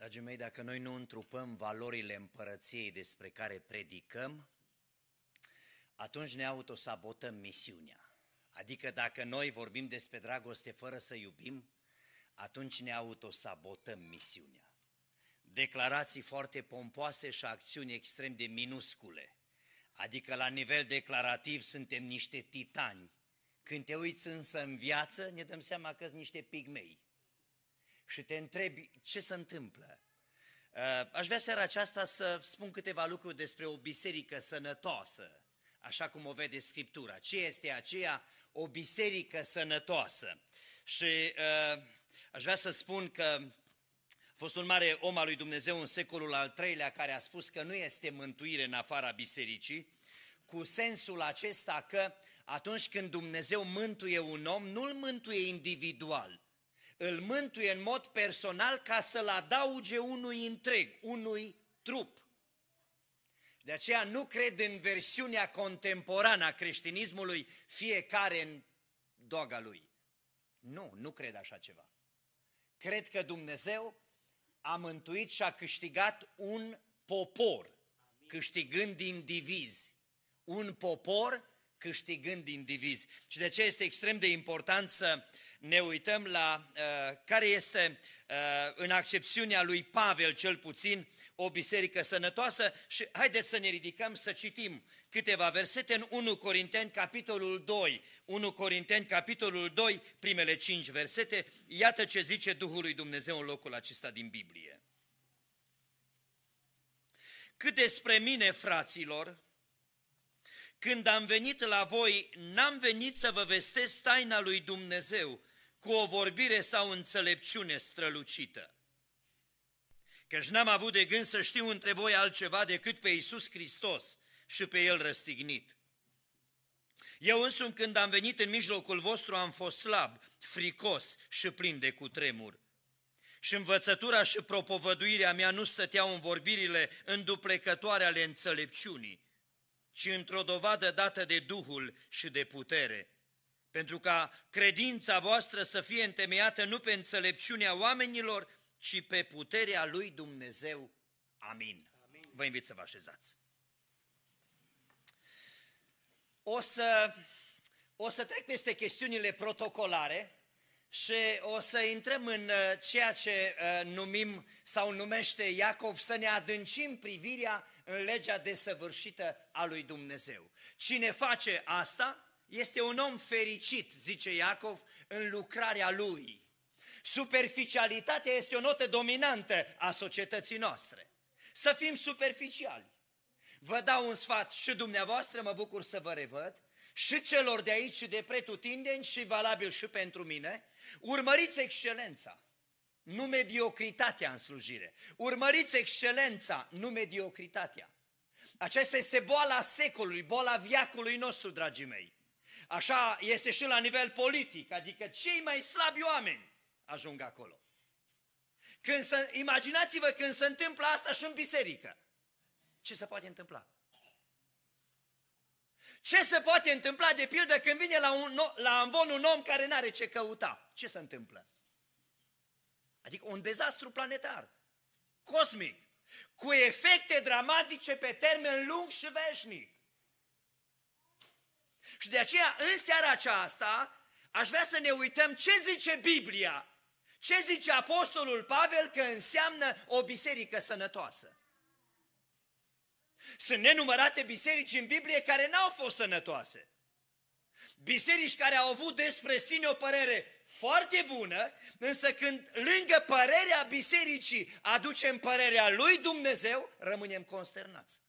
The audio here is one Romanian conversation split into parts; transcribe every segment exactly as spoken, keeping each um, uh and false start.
Dragii mei, dacă noi nu întrupăm valorile împărăției despre care predicăm, atunci ne autosabotăm misiunea. Adică dacă noi vorbim despre dragoste fără să iubim, atunci ne autosabotăm misiunea. Declarații foarte pompoase și acțiuni extrem de minuscule. Adică la nivel declarativ suntem niște titani. Când te uiți însă în viață, ne dăm seama că sunt niște pigmei. Și te întrebi ce se întâmplă. Aș vrea seara aceasta să spun câteva lucruri despre o biserică sănătoasă, așa cum o vede Scriptura. Ce este aceea? O biserică sănătoasă. Și uh, aș vrea să spun că a fost un mare om al lui Dumnezeu în secolul al treilea care a spus că nu este mântuire în afara bisericii, cu sensul acesta că atunci când Dumnezeu mântuie un om, nu îl mântuie individual, îl mântuie în mod personal ca să-l adauge unui întreg, unui trup. De aceea nu cred în versiunea contemporană a creștinismului, fiecare în doga lui. Nu, nu cred așa ceva. Cred că Dumnezeu a mântuit și a câștigat un popor, câștigând indivizi. Un popor câștigând indivizi. Și de aceea este extrem de important să ne uităm la uh, care este, uh, în accepțiunea lui Pavel cel puțin, o biserică sănătoasă. Și haideți să ne ridicăm să citim câteva versete în unu Corinteni, capitolul doi. unu Corinteni, capitolul doi, primele cinci versete. Iată ce zice Duhul lui Dumnezeu în locul acesta din Biblie. Cât despre mine, fraților, când am venit la voi, n-am venit să vă vestesc taina lui Dumnezeu cu o vorbire sau înțelepciune strălucită. Căci n-am avut de gând să știu între voi altceva decât pe Iisus Hristos și pe El răstignit. Eu însumi, când am venit în mijlocul vostru, am fost slab, fricos și plin de cutremur. Și învățătura și propovăduirea mea nu stăteau în vorbirile înduplecătoare ale înțelepciunii, ci într-o dovadă dată de Duhul și de putere, pentru ca credința voastră să fie întemeiată nu pe înțelepciunea oamenilor, ci pe puterea lui Dumnezeu. Amin. Amin. Vă invit să vă așezați. O să, o să trec peste chestiunile protocolare și o să intrăm în ceea ce numim sau numește Iacov, să ne adâncim privirea în legea desăvârșită a lui Dumnezeu. Cine face asta este un om fericit, zice Iacov, în lucrarea lui. Superficialitatea este o notă dominantă a societății noastre. Să fim superficiali. Vă dau un sfat și dumneavoastră, mă bucur să vă revăd, și celor de aici și de pretutindeni și valabil și pentru mine, urmăriți excelența, nu mediocritatea în slujire. Urmăriți excelența, nu mediocritatea. Aceasta este boala secolului, boala veacului nostru, dragii mei. Așa este și la nivel politic, adică cei mai slabi oameni ajung acolo. Când să, imaginați-vă când se întâmplă asta și în biserică. Ce se poate întâmpla? Ce se poate întâmpla, de pildă, când vine la, un, la amvon un om care n-are ce căuta? Ce se întâmplă? Adică un dezastru planetar, cosmic, cu efecte dramatice pe termen lung și veșnic. Și de aceea, în seara aceasta, aș vrea să ne uităm ce zice Biblia, ce zice Apostolul Pavel că înseamnă o biserică sănătoasă. Sunt nenumărate biserici în Biblie care n-au fost sănătoase. Biserici care au avut despre sine o părere foarte bună, însă când lângă părerea bisericii aducem părerea lui Dumnezeu, rămânem consternați.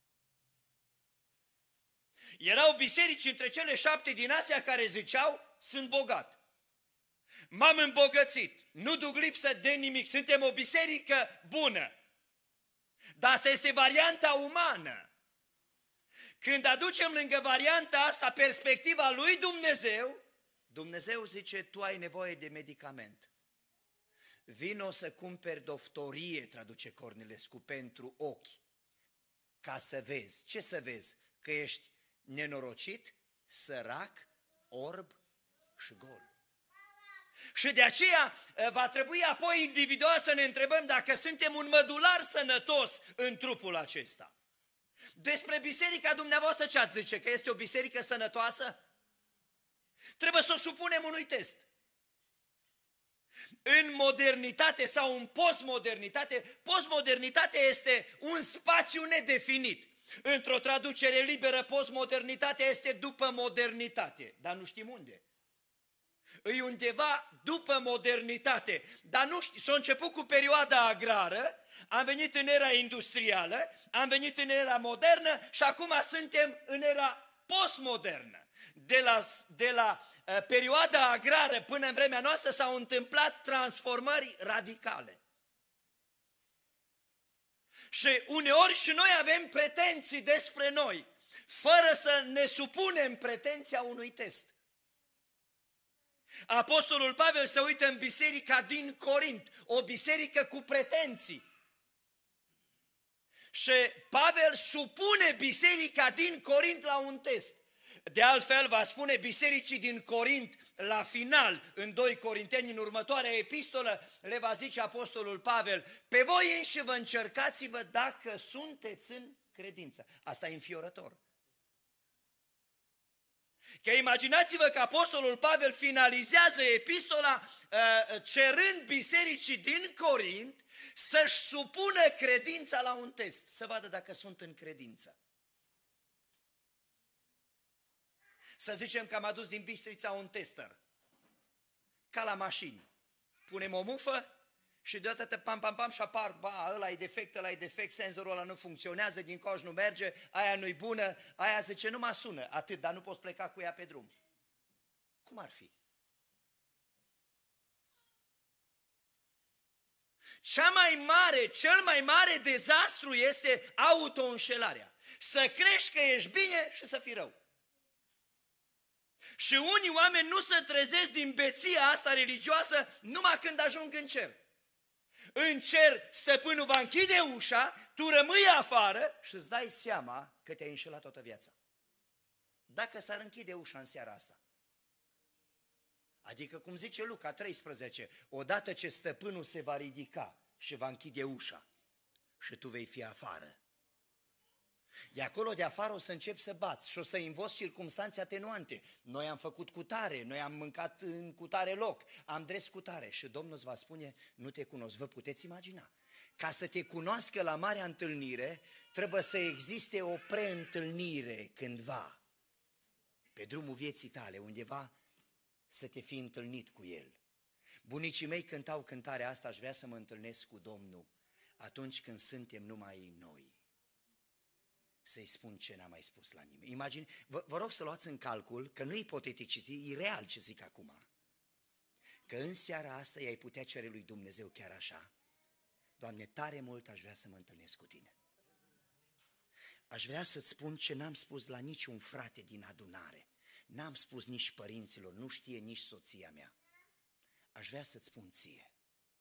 Erau biserici între cele șapte din Asia care ziceau, sunt bogat. M-am îmbogățit, nu duc lipsă de nimic, suntem o biserică bună. Dar asta este varianta umană. Când aducem lângă varianta asta perspectiva lui Dumnezeu, Dumnezeu zice, tu ai nevoie de medicament. Vino să cumperi doftorie, traduce Cornilescu, pentru ochi, ca să vezi. Ce să vezi? Că ești nenorocit, sărac, orb și gol. Și de aceea va trebui apoi individual să ne întrebăm dacă suntem un mădular sănătos în trupul acesta. Despre biserica dumneavoastră ce ați zice? Că este o biserică sănătoasă? Trebuie să o supunem unui test. În modernitate sau în postmodernitate, postmodernitate este un spațiu nedefinit. Într-o traducere liberă, postmodernitatea este după modernitate, dar nu știm unde. E undeva după modernitate, dar nu știu, s-a început cu perioada agrară, am venit în era industrială, am venit în era modernă și acum suntem în era postmodernă. De la, de la uh, perioada agrară până în vremea noastră s-au întâmplat transformări radicale. Și uneori și noi avem pretenții despre noi, fără să ne supunem pretenția unui test. Apostolul Pavel se uită în biserica din Corint, o biserică cu pretenții. Și Pavel supune biserica din Corint la un test. De altfel va spune bisericii din Corint la final, în doi Corinteni, în următoarea epistolă, le va zice apostolul Pavel, pe voi înși vă încercați-vă dacă sunteți în credință. Asta e înfiorător. Că imaginați-vă că apostolul Pavel finalizează epistola uh, cerând bisericii din Corint să-și supună credința la un test, să vadă dacă sunt în credință. Să zicem că am adus din Bistrița un tester, ca la mașini. Punem o mufă și deodată pam, pam, pam și apar, ba, ăla e defect, ăla e defect, senzorul ăla nu funcționează, din coș nu merge, aia nu-i bună, aia zice, nu mă sună, atât, dar nu poți pleca cu ea pe drum. Cum ar fi? Cea mai mare, cel mai mare dezastru este auto-înșelarea. Să crești că ești bine și să fii rău. Și unii oameni nu se trezesc din beția asta religioasă numai când ajung în cer. În cer stăpânul va închide ușa, tu rămâi afară și îți dai seama că te-ai înșelat toată viața. Dacă s-ar închide ușa în seara asta. Adică cum zice Luca treisprezece, odată ce stăpânul se va ridica și va închide ușa și tu vei fi afară. De acolo de afară o să încep să bați și o să invoci circumstanțe atenuante. Noi am făcut cutare, noi am mâncat în cutare loc, am dres cutare și Domnul îți va spune, nu te cunosc. Vă puteți imagina? Ca să te cunoască la marea întâlnire, trebuie să existe o preîntâlnire cândva, pe drumul vieții tale, undeva să te fi întâlnit cu El. Bunicii mei cântau cântarea asta, aș vrea să mă întâlnesc cu Domnul atunci când suntem numai noi. Să-i spun ce n-am mai spus la nimeni. Imagine, vă, vă rog să luați în calcul că nu e ipotetic, ci e real ce zic acum. Că în seara asta i-ai putea cere lui Dumnezeu chiar așa. Doamne, tare mult aș vrea să mă întâlnesc cu Tine. Aș vrea să-ți spun ce n-am spus la niciun frate din adunare. N-am spus nici părinților, nu știe nici soția mea. Aș vrea să-ți spun ție.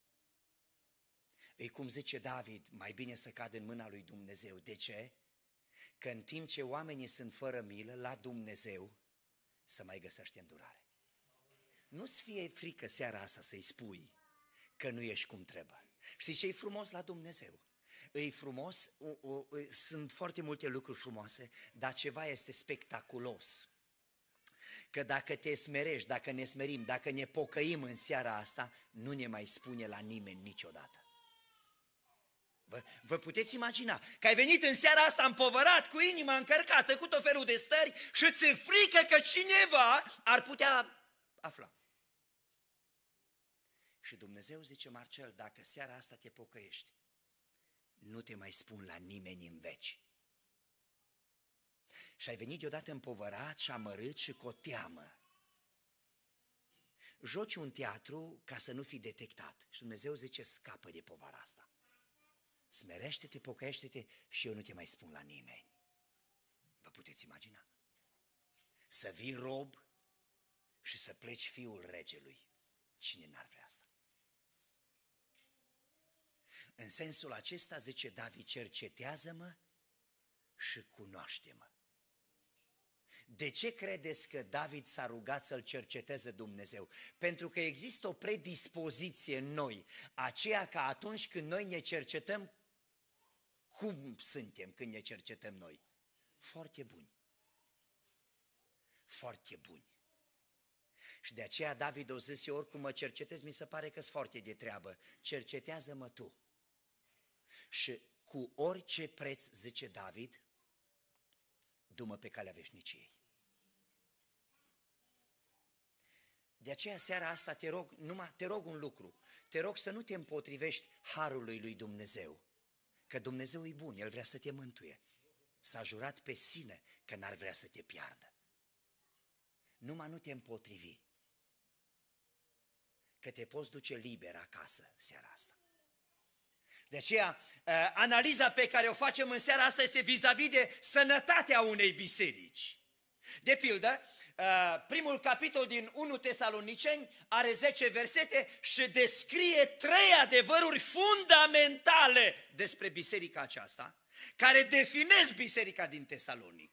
Ei, cum zice David, mai bine să cad în mâna lui Dumnezeu. De ce? Că în timp ce oamenii sunt fără milă, la Dumnezeu să mai găsește îndurare. Nu-ți fie frică seara asta să-i spui că nu ești cum trebuie. Știi ce e frumos la Dumnezeu? E frumos, o, o, sunt foarte multe lucruri frumoase, dar ceva este spectaculos. Că dacă te smerești, dacă ne smerim, dacă ne pocăim în seara asta, nu ne mai spune la nimeni niciodată. Vă, vă puteți imagina că ai venit în seara asta împovărat, cu inima încărcată, cu tot felul de stări și ți-e frică că cineva ar putea afla. Și Dumnezeu zice, Marcel, dacă seara asta te pocăiești, nu te mai spun la nimeni în veci. Și ai venit deodată împovărat și amărât și cu o teamă. Joci un teatru ca să nu fii detectat. Și Dumnezeu zice, scapă de povara asta. Smerește-te, pocăiește-te și eu nu te mai spun la nimeni. Vă puteți imagina? Să vii rob și să pleci fiul regelui. Cine n-ar vrea asta? În sensul acesta zice David, cercetează-mă și cunoaște-mă. De ce credeți că David s-a rugat să-L cerceteze Dumnezeu? Pentru că există o predispoziție în noi, aceea că atunci când noi ne cercetăm, cum suntem când ne cercetăm noi? Foarte buni. Foarte buni. Și de aceea David o zis, eu oricum mă cercetez, mi se pare că-s foarte de treabă. Cercetează-mă tu. Și cu orice preț, zice David, du-mă pe calea veșniciei. De aceea seara asta te rog, numai te rog un lucru, te rog să nu te împotrivești harului lui Dumnezeu, că Dumnezeu e bun, El vrea să te mântuie. S-a jurat pe sine că n-ar vrea să te piardă. Numai nu te împotrivi, că te poți duce liber acasă seara asta. De aceea, analiza pe care o facem în seara asta este vis-a-vis de sănătatea unei biserici. De pildă, primul capitol din unu Tesaloniceni are zece versete și descrie trei adevăruri fundamentale despre biserica aceasta, care definesc biserica din Tesalonic.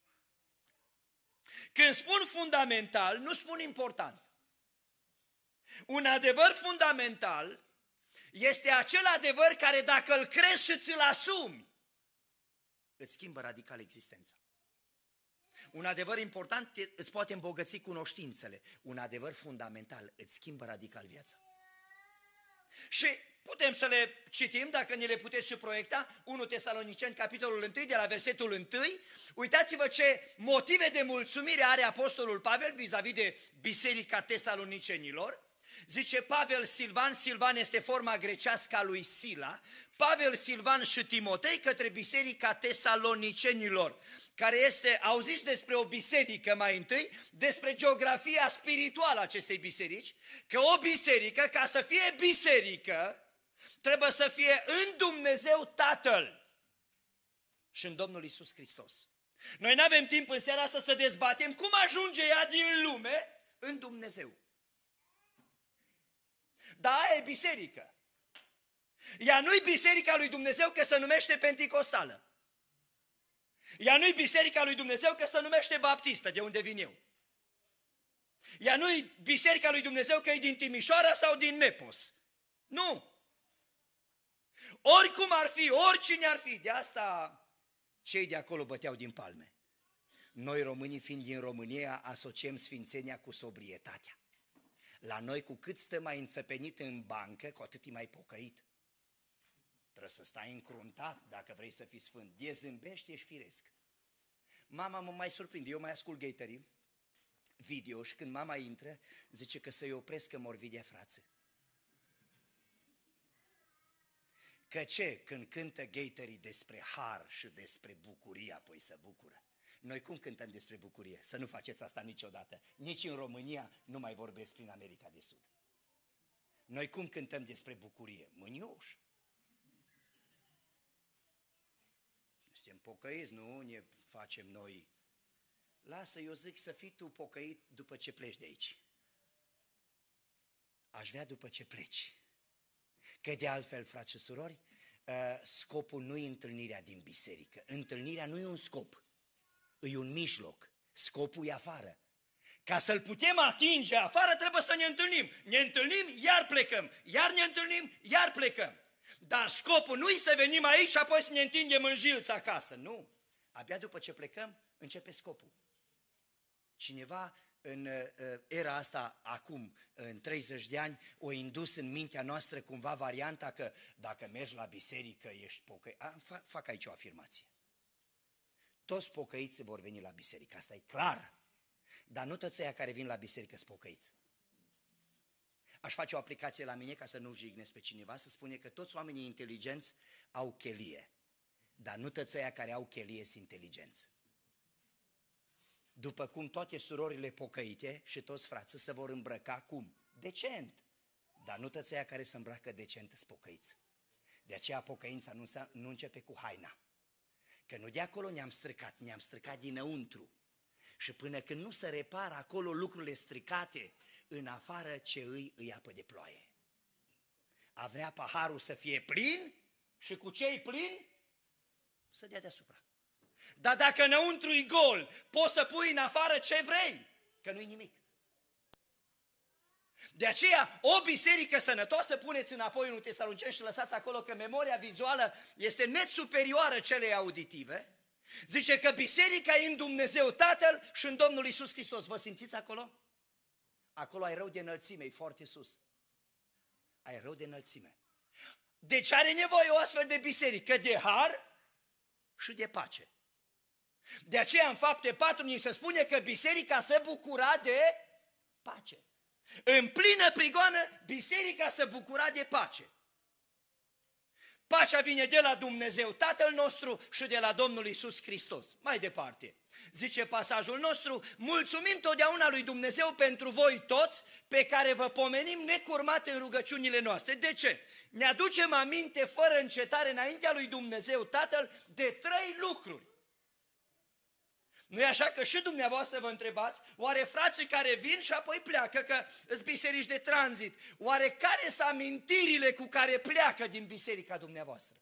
Când spun fundamental, nu spun important. Un adevăr fundamental este acel adevăr care dacă îl crezi și ți-l asumi, îți schimbă radical existența. Un adevăr important îți poate îmbogăți cunoștințele. Un adevăr fundamental îți schimbă radical viața. Și putem să le citim, dacă ne le puteți și proiecta, unu Tesaloniceni, capitolul unu, de la versetul unu. Uitați-vă ce motive de mulțumire are apostolul Pavel vis-a-vis de biserica tesalonicenilor. Zice Pavel, Silvan, Silvan este forma grecească a lui Sila, Pavel, Silvan și Timotei către biserica tesalonicenilor, care este, auziți despre o biserică mai întâi, despre geografia spirituală a acestei biserici, că o biserică, ca să fie biserică, trebuie să fie în Dumnezeu Tatăl și în Domnul Iisus Hristos. Noi nu avem timp în seara asta să dezbatem cum ajunge ea din lume în Dumnezeu. Dar aia e biserică. Ea nu-i biserica lui Dumnezeu că se numește penticostală. Ea nu-i biserica lui Dumnezeu că se numește baptistă, de unde vin eu. Ea nu-i biserica lui Dumnezeu că e din Timișoara sau din Nepos. Nu. Oricum ar fi, oricine ar fi, de asta cei de acolo băteau din palme. Noi românii, fiind din România, asociem sfințenia cu sobrietatea. La noi, cu cât stă mai înțepenit în bancă, cu atât e mai pocăit. Trebuie să stai încruntat dacă vrei să fii sfânt. De zâmbești, ești firesc. Mama mă mai surprinde, eu mai ascult gaterii video și când mama intră, zice că să-i opresc că mor videa frață. Că ce? Când cântă gaterii despre har și despre bucurie, apoi se bucură. Noi cum cântăm despre bucurie? Să nu faceți asta niciodată. Nici în România nu mai vorbesc prin America de Sud. Noi cum cântăm despre bucurie? Mânioși. Suntem pocăiți, nu ne facem noi. Lasă, eu zic să fii tu pocăit după ce pleci de aici. Aș vrea după ce pleci. Că de altfel, frați și surori, scopul nu e întâlnirea din biserică. Întâlnirea nu e un scop. E un mijloc, scopul e afară. Ca să-l putem atinge afară trebuie să ne întâlnim. Ne întâlnim, iar plecăm, iar ne întâlnim, iar plecăm. Dar scopul nu e să venim aici și apoi să ne întindem în jilț acasă, nu. Abia după ce plecăm, începe scopul. Cineva în era asta, acum, în treizeci de ani, o indus în mintea noastră cumva varianta că dacă mergi la biserică ești pocăit. Fac aici o afirmație. Toți pocăiți vor veni la biserică, asta e clar. Dar nu toți aia care vin la biserică sunt pocăiți. Aș face o aplicație la mine ca să nu jignesc pe cineva, să spune că toți oamenii inteligenți au chelie, dar nu toți aia care au chelie sunt inteligenți. După cum toate surorile pocăite și toți frații se vor îmbrăca cum? Decent. Dar nu toți aia care se îmbracă decent sunt pocăiți. De aceea pocăința nu, nu începe cu haina. Că nu de acolo ne-am stricat, ne-am stricat dinăuntru. Și până când nu se repară acolo lucrurile stricate, în afară ce îi, îi apă de ploaie. A vrea paharul să fie plin și cu ce-i plin, să dea deasupra. Dar dacă înăuntru e gol, poți să pui în afară ce vrei, că nu-i nimic. De aceea, o biserică sănătoasă, puneți înapoi în unu Tesaloniceni și lăsați acolo că memoria vizuală este net superioară celei auditive. Zice că biserica e în Dumnezeu Tatăl și în Domnul Iisus Hristos. Vă simțiți acolo? Acolo ai rău de înălțime, e foarte sus. Ai rău de înălțime. Deci are nevoie o astfel de biserică de har și de pace. De aceea în Fapte patru ni se spune că biserica se bucura de pace. În plină prigoană, biserica se bucura de pace. Pacea vine de la Dumnezeu Tatăl nostru și de la Domnul Iisus Hristos. Mai departe, zice pasajul nostru, mulțumim totdeauna lui Dumnezeu pentru voi toți pe care vă pomenim necurmat în rugăciunile noastre. De ce? Ne aducem aminte fără încetare înaintea lui Dumnezeu Tatăl de trei lucruri. Nu e așa că și dumneavoastră vă întrebați, oare frații care vin și apoi pleacă, că sunt biserici de tranzit, oare care sunt amintirile cu care pleacă din biserica dumneavoastră?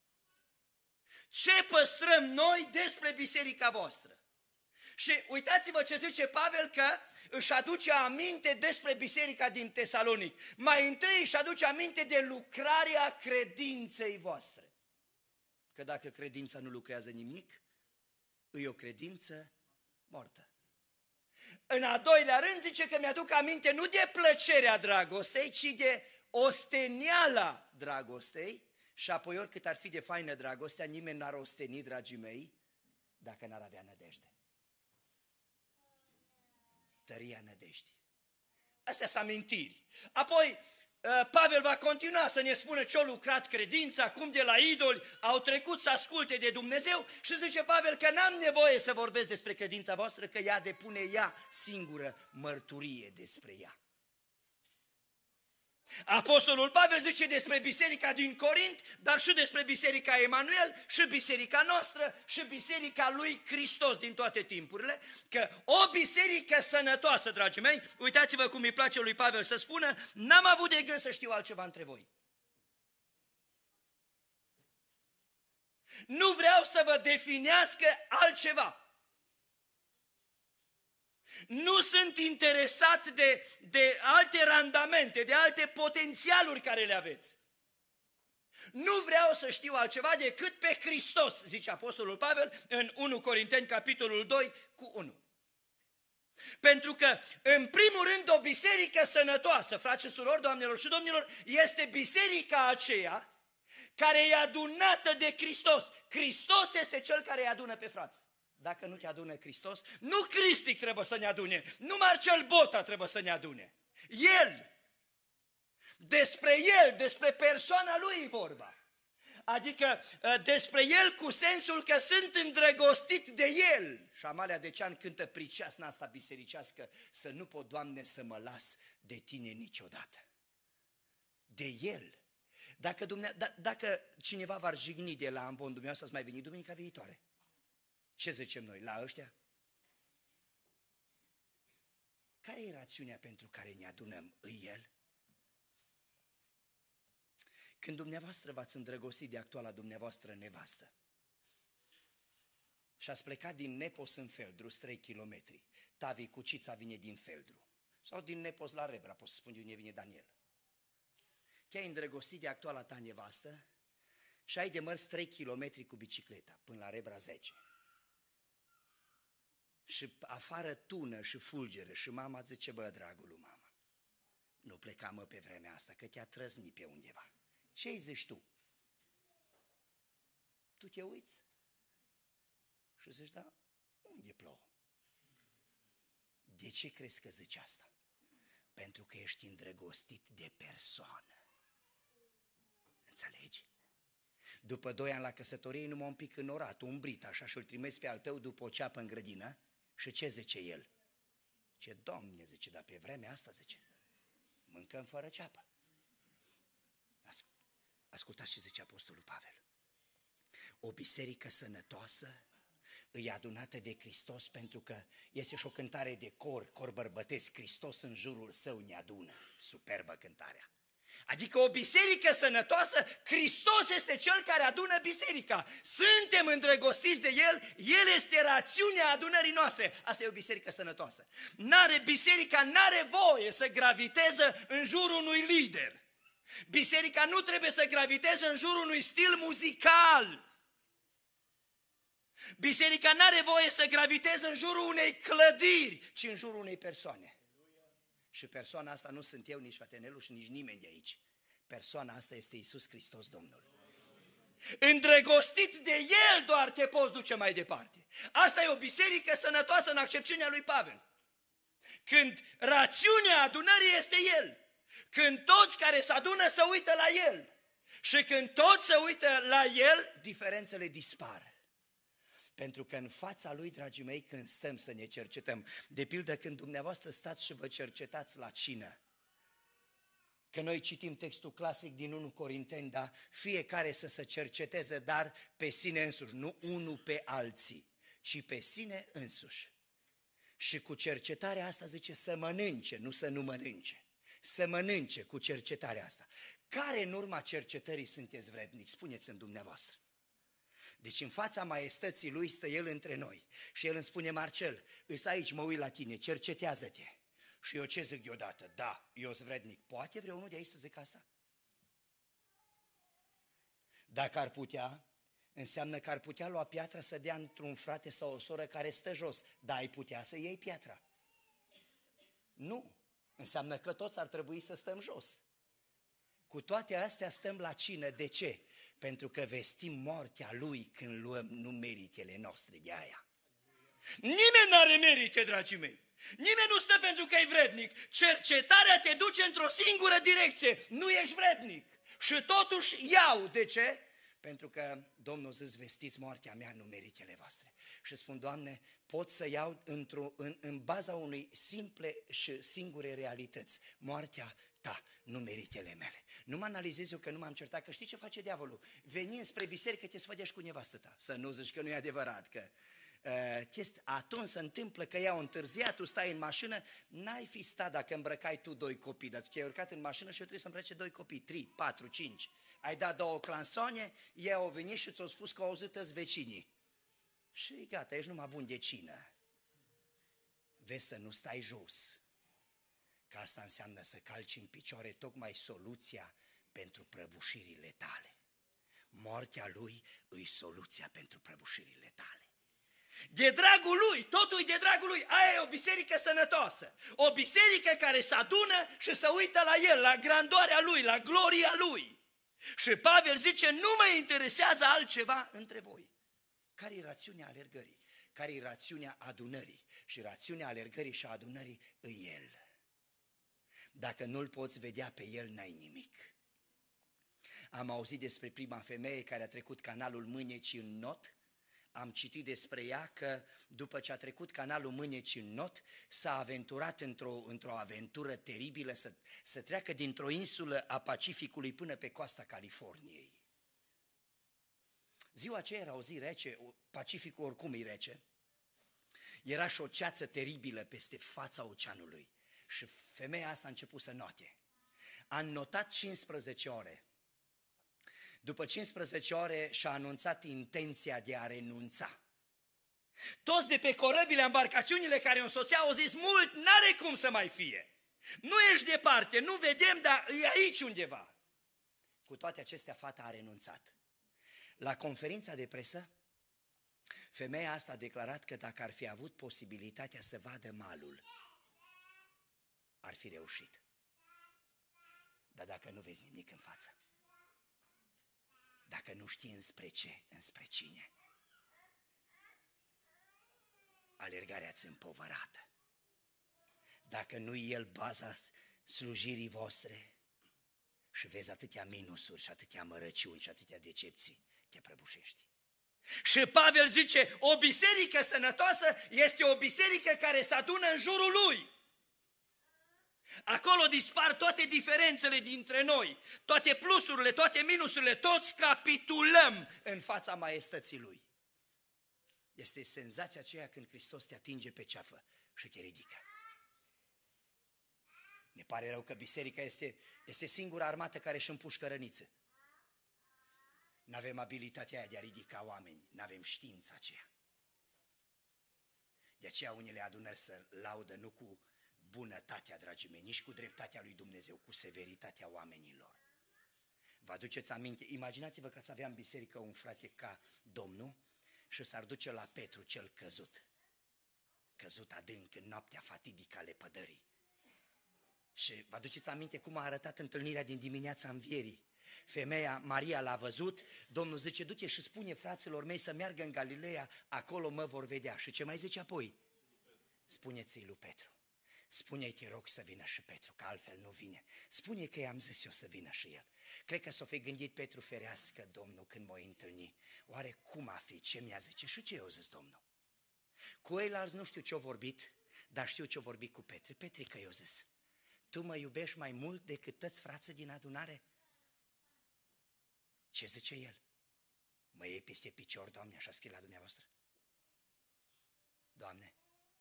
Ce păstrăm noi despre biserica voastră? Și uitați-vă ce zice Pavel, că își aduce aminte despre biserica din Tesalonic. Mai întâi își aduce aminte de lucrarea credinței voastre. Că dacă credința nu lucrează nimic, e o credință moartă. În a doilea rând zice că mi-aduc aminte nu de plăcerea dragostei, ci de osteniala dragostei. Și apoi oricât ar fi de faină dragostea, nimeni n-ar osteni, dragii mei, dacă n-ar avea nădejde. Tăria nădejdii. Astea sunt amintiri. Apoi Pavel va continua să ne spună ce-a lucrat credința, cum de la idoli au trecut să asculte de Dumnezeu și zice Pavel că n-am nevoie să vorbesc despre credința voastră, că ea depune ea singură mărturie despre ea. Apostolul Pavel zice despre biserica din Corint, dar și despre biserica Emanuel și biserica noastră și biserica lui Hristos din toate timpurile, că o biserică sănătoasă, dragii mei, uitați-vă cum îi place lui Pavel să spună, n-am avut de gând să știu altceva între voi. Nu vreau să vă definească altceva. Nu sunt interesat de, de alte randamente, de alte potențialuri care le aveți. Nu vreau să știu altceva decât pe Hristos, zice Apostolul Pavel în unu Corinteni, capitolul doi, cu unu. Pentru că, în primul rând, o biserică sănătoasă, frați și surori, doamnelor și domnilor, este biserica aceea care e adunată de Hristos. Hristos este cel care îi adună pe frați. Dacă nu te adună Hristos, nu Cristic trebuie să ne adune, nu Marcel Bota trebuie să ne adune. El, despre El, despre persoana Lui e vorba. Adică despre El cu sensul că sunt îndrăgostit de El. Și Amalia Decean cântă priceasna asta bisericească, să nu pot, Doamne, să mă las de Tine niciodată. De El. Dacă, Dumne- d- dacă cineva v-ar jigni de la Ambon, dumneavoastră ați mai venit duminica viitoare. Ce zicem noi la ăștia? Care e rațiunea pentru care ne adunăm? Îi El? Când dumneavoastră v-ați îndrăgostit de actuala dumneavoastră nevastă și ați plecat din Nepos în Feldru, trei kilometri, Tavi Cucița vine din Feldru, sau din Nepos la Rebra, pot să spun de unde vine Daniel. Te-ai îndrăgostit de actuala ta nevastă și ai de mers trei kilometri cu bicicleta, până la Rebra zece. Și afară tună și fulgere și mama zice, bă, dragul lui mama, nu pleca, mă, pe vremea asta, că te-a trăznit pe undeva. Ce-i zici tu? Tu te uiți și zici, da, unde plouă? De ce crezi că zici asta? Pentru că ești îndrăgostit de persoană. Înțelegi? După doi ani la căsătorie, numai un pic înorat, umbrit, așa, și-l trimis pe al tău după o ceapă în grădină. Și ce zice el? Ce, Doamne, zice, dar pe vremea asta, zice, mâncăm fără ceapă. Ascultați ce zice Apostolul Pavel. O biserică sănătoasă îi adunată de Hristos, pentru că este și o cântare de cor, cor bărbătesc, Hristos în jurul său ne adună. Superbă cântarea. Adică o biserică sănătoasă, Hristos este Cel care adună biserica. Suntem îndrăgostiți de El, El este rațiunea adunării noastre. Asta e o biserică sănătoasă. N-are, biserica n-are voie să graviteze în jurul unui lider. Biserica nu trebuie să graviteze în jurul unui stil muzical. Biserica n-are voie să graviteze în jurul unei clădiri, ci în jurul unei persoane. Și persoana asta nu sunt eu, nici Fratele și nici nimeni de aici. Persoana asta este Iisus Hristos Domnul. Îndrăgostit de El doar te poți duce mai departe. Asta e o biserică sănătoasă în accepțiunea lui Pavel. Când rațiunea adunării este El. Când toți care se adună se uită la El. Și când toți se uită la El, diferențele dispar. Pentru că în fața Lui, dragii mei, când stăm să ne cercetăm, de pildă când dumneavoastră stați și vă cercetați la cină, că noi citim textul clasic din întâi Corinteni, dar fiecare să se cerceteze, dar pe sine însuși, nu unul pe alții, ci pe sine însuși. Și cu cercetarea asta zice să mănânce, nu să nu mănânce. Să mănânce cu cercetarea asta. Care în urma cercetării sunteți vrednici? Spuneți-mi dumneavoastră. Deci în fața maiestății Lui stă El între noi și El îmi spune: Marcel, îs aici, mă uit la tine, cercetează-te. Și eu ce zic deodată? Da, eu sunt vrednic. Poate vreunul de aici să zic asta? Dacă ar putea, înseamnă că ar putea lua piatra să dea într-un frate sau o soră care stă jos, dar ai putea să iei piatra? Nu, înseamnă că toți ar trebui să stăm jos. Cu toate astea stăm la cină. De ce? Pentru că vestim moartea Lui când luăm nu meritele noastre de aia. Nimeni n-are merite, dragii mei. Nimeni nu stă pentru că e vrednic. Cercetarea te duce într-o singură direcție. Nu ești vrednic. Și totuși iau. De ce? Pentru că Domnul zice: vestiți moartea mea, nu meritele voastre. Și spun: Doamne, pot să iau într-o, în, în baza unei simple și singure realități. Moartea Ta, nu meritele mele. Nu mă analizez eu că nu m-am certat, că știi ce face diavolul? Venind spre biserică te sfădești cu nevastă ta. Să nu zici că nu e adevărat, că uh, atunci se întâmplă că i-au întârziat, tu stai în mașină, n-ai fi stat dacă îmbrăcai tu doi copii, dar tu te-ai urcat în mașină și eu trebuie să îmbrăce doi copii, trei, patru, cinci. Ai dat două clansoane, ei au venit și ți-au spus că au auzit-ți vecinii. Și gata, ești numai bun de cină. Vezi să nu stai jos. Că asta înseamnă să calci în picioare tocmai soluția pentru prăbușirile tale. Moartea Lui îi soluția pentru prăbușirile tale. De dragul Lui, totul e de dragul Lui. Aia e o biserică sănătoasă. O biserică care se adună și se uită la El, la grandoarea Lui, la gloria Lui. Și Pavel zice: nu mă interesează altceva între voi. Care e rațiunea alergării? Care e rațiunea adunării? Și rațiunea alergării și adunării îi El. Dacă nu-L poți vedea pe El, n-ai nimic. Am auzit despre prima femeie care a trecut canalul Mânecii în not. Am citit despre ea că după ce a trecut canalul Mânecii în not, s-a aventurat într-o, într-o aventură teribilă să, să treacă dintr-o insulă a Pacificului până pe coasta Californiei. Ziua aceea era o zi rece, Pacificul oricum e rece. Era și o ceață teribilă peste fața oceanului. Și femeia asta a început să note. A înnotat cincisprezece ore. După cincisprezece ore și-a anunțat intenția de a renunța. Toți de pe corăbile, embarcațiunile care o însoțeau au zis: mult, n-are cum să mai fie. Nu ești departe, nu vedem, dar e aici undeva. Cu toate acestea, fata a renunțat. La conferința de presă, femeia asta a declarat că dacă ar fi avut posibilitatea să vadă malul, ar fi reușit. Dar dacă nu vezi nimic în față, dacă nu știi înspre ce, înspre cine, alergarea ți împovărată. Dacă nu-i El baza slujirii voastre și vezi atâtea minusuri și atâtea mărăciuni și atâtea decepții, te prăbușești. Și Pavel zice: o biserică sănătoasă este o biserică care se adună în jurul Lui. Acolo dispar toate diferențele dintre noi, toate plusurile, toate minusurile, toți capitulăm în fața maiestății Lui. Este senzația aceea când Hristos te atinge pe ceafă și te ridică. Ne pare rău că biserica este, este singura armată care își împușcă rănițe. N-avem abilitatea aia de a ridica oameni, n-avem știința aceea. De aceea unele adunări se laudă nu cu bunătatea, dragii mei, nici cu dreptatea lui Dumnezeu, cu severitatea oamenilor. Vă aduceți aminte? Imaginați-vă că ați avea în biserică un frate ca Domnul și s-ar duce la Petru cel căzut. Căzut adânc în noaptea fatidică a lepădării. Și vă aduceți aminte cum a arătat întâlnirea din dimineața învierii. Femeia Maria l-a văzut, Domnul zice, du-te și spune fraților mei să meargă în Galileea, acolo mă vor vedea. Și ce mai zice apoi? Spuneți-i lui Petru, spune-i te rog să vină și Petru, că altfel nu vine. Spune că i-am zis eu să vină și el. Cred că s-o fi gândit Petru, ferească Domnul când m-o întâlni. Oare cum a fi, ce mi-a zice și ce i-a zis Domnul? Cu ei alți nu știu ce-o vorbit, dar știu ce-o vorbit cu Petru. Petrică i-a zis, tu mă iubești mai mult decât toți frații din adunare? Ce zice el? Mă iei peste picior, Doamne, așa scrie la dumneavoastră? Doamne,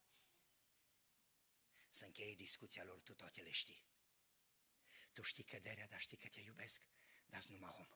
să încheie discuția lor, tu toate le știi. Tu știi căderea, dar știi că te iubesc, dar-s numai om.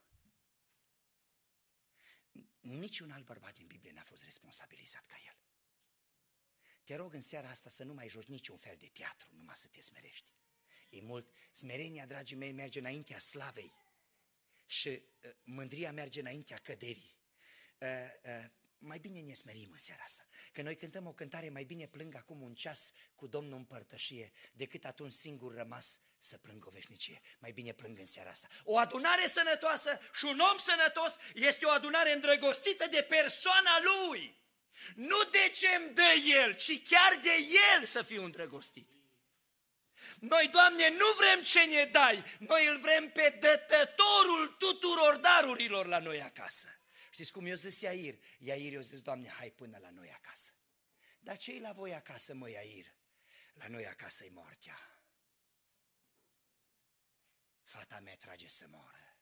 Niciun alt bărbat din Biblie n-a fost responsabilizat ca el. Te rog în seara asta să nu mai joci niciun fel de teatru, numai să te smerești. E mult, smerenia, dragii mei, merge înaintea slavei și uh, mândria merge înaintea căderii. Uh, uh, mai bine ne smerim în seara asta, că noi cântăm o cântare, mai bine plâng acum un ceas cu Domnul în părtășie, decât atunci singur rămas să plâng o veșnicie. Mai bine plâng în seara asta. O adunare sănătoasă și un om sănătos este o adunare îndrăgostită de persoana lui. Nu de ce îmi dă el, ci chiar de el să fiu îndrăgostit. Noi, Doamne, nu vrem ce ne dai, noi îl vrem pe dătătorul tuturor darurilor la noi acasă. Știți cum i-a zis Iair? Iair i-a zis, Doamne, hai până la noi acasă. Dar ce-i la voi acasă, mă, Iair? La noi acasă-i moartea. Fata mea trage să moară.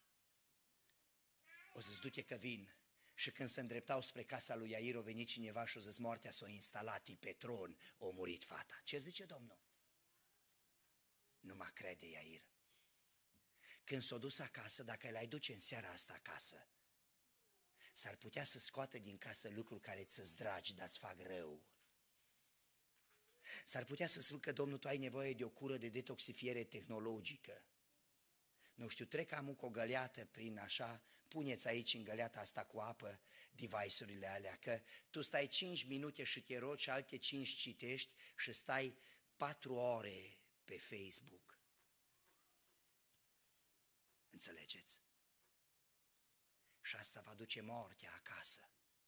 O zis, du-te că vin. Și când se îndreptau spre casa lui Iair, a venit cineva și a zis, moartea s-a instalat pe tron, a murit fata. Ce zice Domnul? Nu mă crede Iair. Când s-a dus acasă, dacă l-ai duce în seara asta acasă, s-ar putea să scoată din casă lucruri care ți-s dragi, dar îți fac rău. S-ar putea să spun că, Domnul, tu ai nevoie de o cură de detoxifiere tehnologică. Nu știu, trec am cu o găleată prin așa, puneți aici în găleata asta cu apă device-urile alea, că tu stai cinci minute și te rogi, alte cinci citești și stai patru ore pe Facebook. Înțelegeți? Și asta va duce moartea acasă.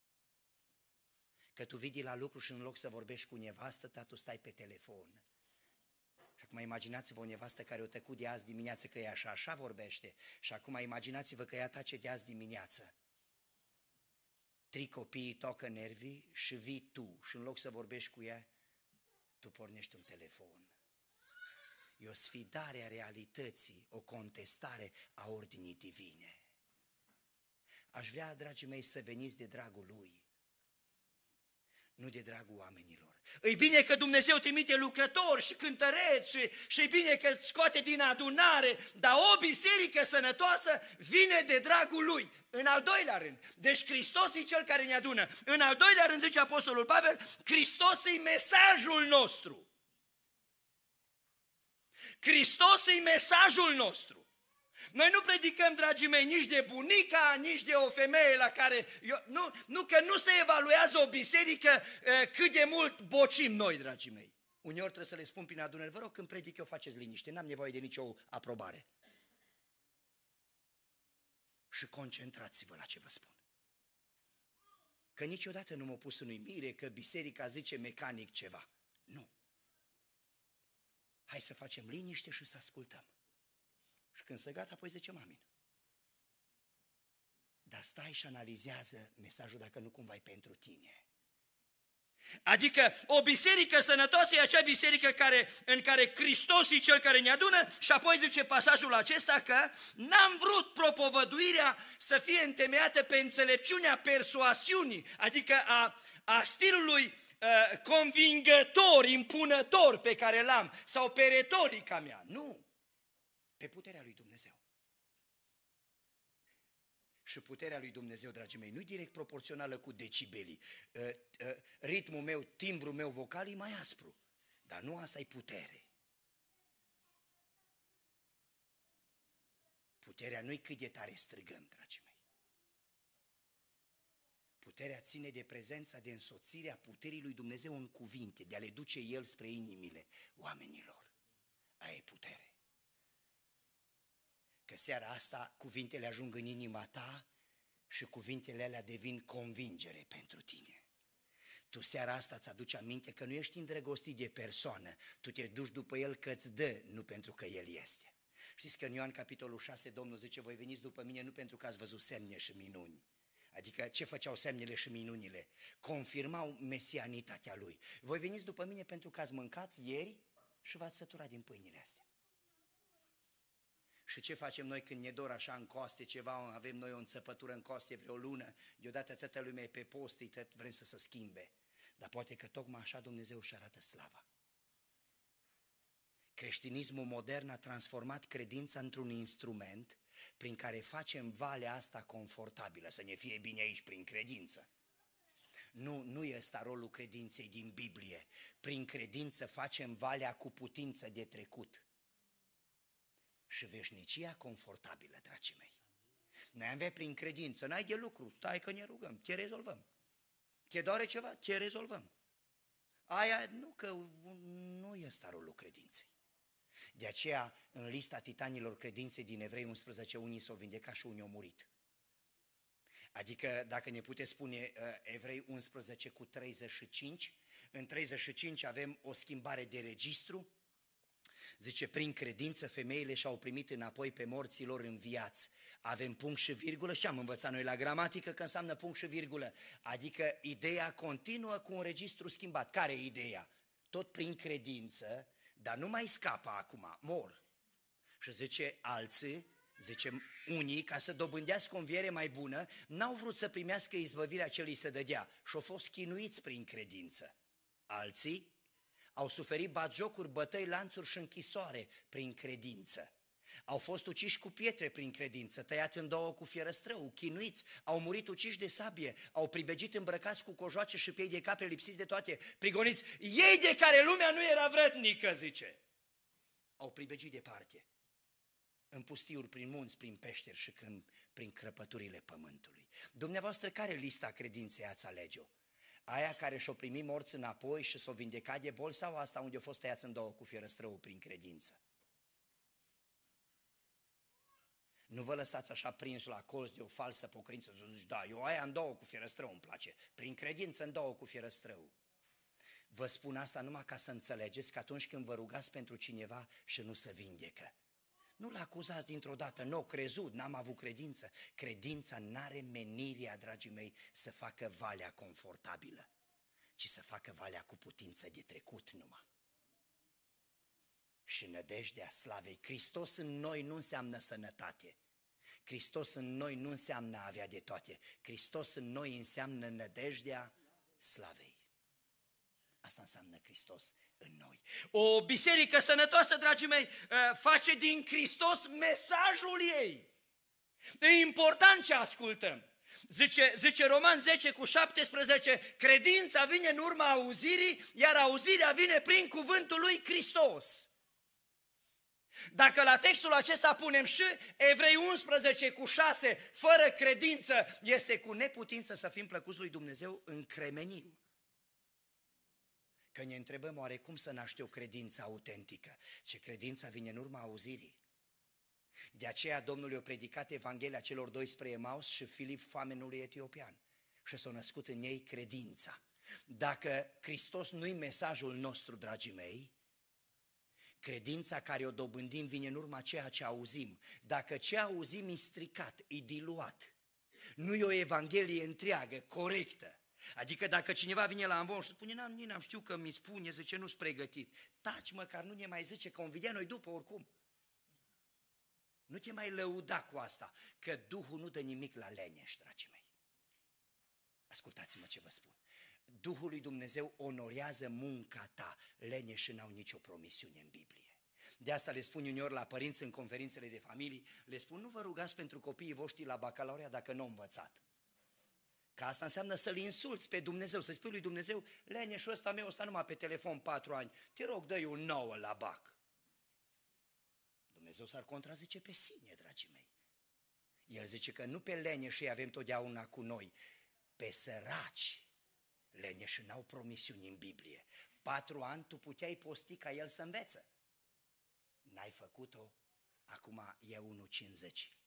Că tu vii la lucru și în loc să vorbești cu nevastă ta, tu stai pe telefon. Și acum imaginați-vă o nevastă care o tăcut de azi dimineață că e așa, așa vorbește. Și acum imaginați-vă că ea tace de azi dimineață. Trei copiii tocă nervii și vii tu și în loc să vorbești cu ea, tu pornești un telefon. E o sfidare a realității, o contestare a ordinii divine. Aș vrea, dragii mei, să veniți de dragul Lui, nu de dragul oamenilor. E bine că Dumnezeu trimite lucrători și cântăreți și, și e bine că scoate din adunare, dar o biserică sănătoasă vine de dragul Lui. În al doilea rând, deci Hristos e Cel care ne adună. În al doilea rând, zice Apostolul Pavel, Hristos e mesajul nostru. Hristos e mesajul nostru. Noi nu predicăm, dragii mei, nici de bunica, nici de o femeie la care... Eu, nu, nu că nu se evaluează o biserică uh, cât de mult bocim noi, dragii mei. Uneori trebuie să le spun prin adunări, vă rog, când predic eu faceți liniște, n-am nevoie de nicio aprobare. Și concentrați-vă la ce vă spun. Că niciodată nu m-a pus în uimire că biserica zice mecanic ceva. Nu. Hai să facem liniște și să ascultăm. Și când se gata, apoi zicem amin. Dar stai și analizează mesajul dacă nu cumva e pentru tine. Adică o biserică sănătoasă e acea biserică care, în care Hristos e Cel care ne adună și apoi zice pasajul acesta că n-am vrut propovăduirea să fie întemeiată pe înțelepciunea persoasiunii, adică a, a stilului uh, convingător, impunător pe care l-am sau pe retorica mea. Nu, pe puterea lui Dumnezeu. Și puterea lui Dumnezeu, dragii mei, nu-i direct proporțională cu decibelii. Uh, uh, ritmul meu, timbrul meu vocal e mai aspru, dar nu asta e putere. Puterea nu-i cât de tare strigăm, dragii mei. Puterea ține de prezența, de însoțire a puterii lui Dumnezeu în cuvinte, de a le duce El spre inimile oamenilor. Aia e putere. Că seara asta cuvintele ajung în inima ta și cuvintele alea devin convingere pentru tine. Tu seara asta îți aduci aminte că nu ești îndrăgostit de persoană, tu te duci după El că îți dă, nu pentru că El este. Știți că în Ioan capitolul șase Domnul zice, voi veniți după mine nu pentru că ați văzut semne și minuni. Adică ce făceau semnele și minunile? Confirmau mesianitatea Lui. Voi veniți după mine pentru că ați mâncat ieri și v-ați săturat din pâinile astea. Și ce facem noi când ne dor așa în coaste ceva, avem noi o înțăpătură în coaste vreo lună, deodată toată lumea e pe post, tot vrem să se schimbe. Dar poate că tocmai așa Dumnezeu își arată slava. Creștinismul modern a transformat credința într-un instrument prin care facem valea asta confortabilă, să ne fie bine aici prin credință. Nu, nu e ăsta rolul credinței din Biblie. Prin credință facem valea cu putință de trecut. Și veșnicia confortabilă, dragii mei. Noi avem prin credință, n-ai de lucru, stai că ne rugăm, te rezolvăm. Te doare ceva, te rezolvăm. Aia nu, că nu e ăsta rolul credinței. De aceea, în lista titanilor credinței din Evrei unsprezece, unii s-au vindecat și unii au murit. Adică, dacă ne puteți spune Evrei unsprezece cu treizeci și cinci, în treizeci și cinci avem o schimbare de registru. Zice, prin credință femeile și-au primit înapoi pe morții lor înviați. Avem punct și virgulă și am învățat noi la gramatică că înseamnă punct și virgulă. Adică ideea continuă cu un registru schimbat. Care e ideea? Tot prin credință, dar nu mai scapă acum, mor. Și zice, alții, zice, unii, ca să dobândească o înviere mai bună, n-au vrut să primească izbăvirea ce li se dădea și au fost chinuiți prin credință. Alții au suferit batjocuri, bătăi, lanțuri și închisoare prin credință. Au fost uciși cu pietre prin credință, tăiat în două cu fierăstrău, chinuiți, au murit uciși de sabie, au pribegit îmbrăcați cu cojoace și piei de capre lipsiți de toate, prigoniți, ei de care lumea nu era vrednică, zice. Au pribegit departe, în pustiuri, prin munți, prin peșteri și prin crăpăturile pământului. Dumneavoastră, care lista credinței ați alege-o? Aia care și-o primi morți înapoi și s-o vindecat de boli sau asta unde au fost tăiați în două cu fierăstrău prin credință? Nu vă lăsați așa prinși la colț de o falsă pocăință să zici, da, eu aia în două cu fierăstrău îmi place, prin credință în două cu fierăstrău. Vă spun asta numai ca să înțelegeți că atunci când vă rugați pentru cineva și nu se vindecă, nu-l acuzați dintr-o dată, nu, crezut, n-am avut credință. Credința n-are menirea, dragii mei, să facă valea confortabilă, ci să facă valea cu putință de trecut numai. Și nădejdea slavei. Hristos în noi nu înseamnă sănătate. Hristos în noi nu înseamnă a avea de toate. Hristos în noi înseamnă nădejdea slavei. Asta înseamnă Hristos în noi. O biserică sănătoasă, dragii mei, face din Hristos mesajul ei. E important ce ascultăm. Zice, zice Roman zece cu șaptesprezece, credința vine în urma auzirii, iar auzirea vine prin cuvântul lui Hristos. Dacă la textul acesta punem și Evrei unsprezece cu șase, fără credință, este cu neputință să fim plăcuți lui Dumnezeu, încremenim. Că ne întrebăm oare cum să naște o credință autentică? Ce credința vine în urma auzirii. De aceea Domnul i-a predicat Evanghelia celor doi spre Emaus și Filip foamenului etiopian. Și s-a născut în ei credința. Dacă Hristos nu-i mesajul nostru, dragii mei, credința care o dobândim vine în urma ceea ce auzim. Dacă ce auzim e stricat, e diluat, nu e o Evanghelie întreagă, corectă. Adică dacă cineva vine la ambon și spune, n-am, n-am știu că mi spune, zice, nu-s pregătit. Taci măcar, nu ne mai zice că o vedea noi după oricum. Nu te mai lăuda cu asta, că Duhul nu dă nimic la leneși, dragii mei. Ascultați-mă ce vă spun. Duhul lui Dumnezeu onorează munca ta. Leneșii n-au nicio promisiune în Biblie. De asta le spun uneori la părinți în conferințele de familii, le spun, nu vă rugați pentru copiii voștri la bacalaureat dacă nu au învățat. Că asta înseamnă să-L insulți pe Dumnezeu, să spui lui Dumnezeu, leneșul ăsta meu ăsta numai pe telefon patru ani, te rog, dă-i un nouă la bac. Dumnezeu s-ar contrazice pe sine, dragii mei. El zice că nu pe leneșii avem totdeauna cu noi, pe săraci. Leneșii n-au promisiuni în Biblie. Patru ani tu puteai posti ca el să învețe. N-ai făcut-o, acum e unu cincizeci.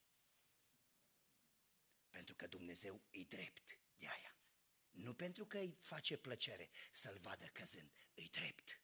Pentru că Dumnezeu îi drept de aia. Nu pentru că îi face plăcere să-l vadă căzând, îi drept.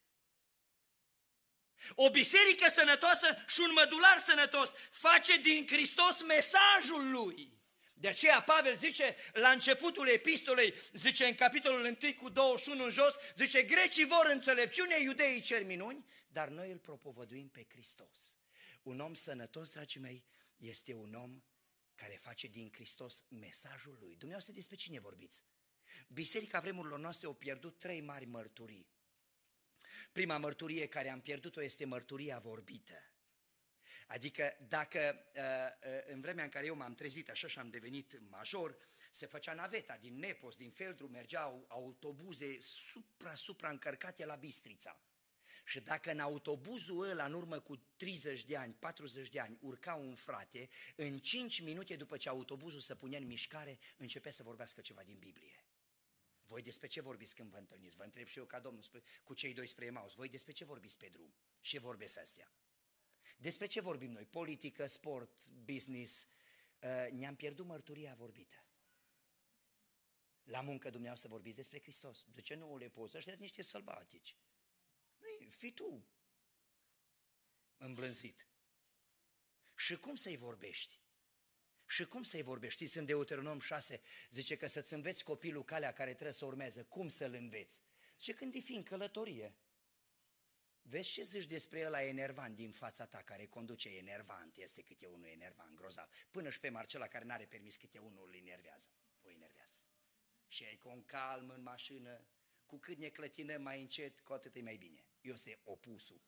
O biserică sănătoasă și un mădular sănătos face din Hristos mesajul lui. De aceea Pavel zice la începutul epistolei, zice în capitolul unu cu douăzeci și unu în jos, zice grecii vor înțelepciune, iudeii cer minuni, dar noi îl propovăduim pe Hristos. Un om sănătos, dragii mei, este un om care face din Hristos mesajul lui. Dumneavoastră despre cine vorbiți? Biserica vremurilor noastre a pierdut trei mari mărturii. Prima mărturie care am pierdut-o este mărturia vorbită. Adică dacă în vremea în care eu m-am trezit așa și am devenit major, se făcea naveta din Nepos, din Feldru, mergeau autobuze supra-supra încărcate la Bistrița. Și dacă în autobuzul ăla, în urmă cu treizeci de ani, patruzeci de ani, urca un frate, în cinci minute după ce autobuzul se punea în mișcare, începea să vorbească ceva din Biblie. Voi despre ce vorbiți când vă întâlniți? Vă întreb și eu ca Domnul cu cei doi spre Emaus. Voi despre ce vorbiți pe drum? Ce vorbesc astea? Despre ce vorbim noi? Politică, sport, business. Ne-am pierdut mărturia vorbită. La muncă dumneavoastră vorbiți despre Hristos. De ce nu le poți? Ăștia sunt niște sălbatici. Fii tu îmblânzit. Și cum să-i vorbești? Și cum să-i vorbești? Știți, în Deuteronom șase zice că să-ți înveți copilul calea care trebuie să urmeze. Cum să-l înveți? Zice, când e fi în călătorie. Vezi ce zici despre ăla enervant din fața ta, care conduce enervant, este câte unul enervant, grozav. Până și pe Marcela, care n-are permis, câte unul îl enervează, o enervează. Și ai cu un calm în mașină, cu cât ne clătinăm mai încet, cu atât e mai bine. Eu se opusul.